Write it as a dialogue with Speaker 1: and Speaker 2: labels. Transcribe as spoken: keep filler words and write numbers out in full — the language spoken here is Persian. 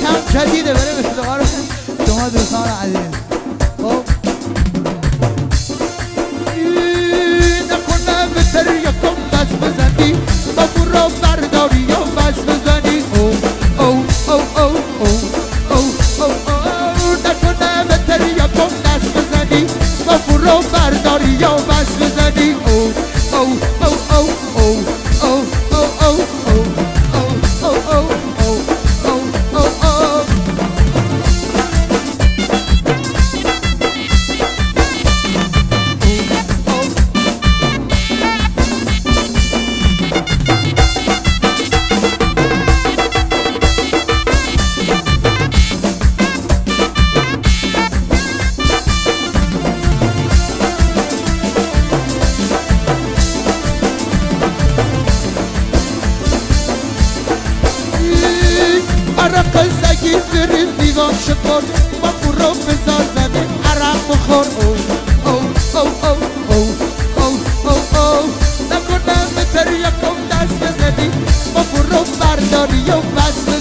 Speaker 1: هم جدیده برای افتخار شما دوستان عزیز. خب نکنه بهتر یکم دست بزنی با برو برداری یا بس بزنی. او او او او او او او او نکنه بهتر یکم دست بزنی با برو برداری یا بس بزنی. او او او او او او او او او او عرق زگی بریز دیوان شکر با برو بزار زمین عرق بخور. او او او او او او او او نکنه بهتر یکم دست بزنی با برو برداری و بس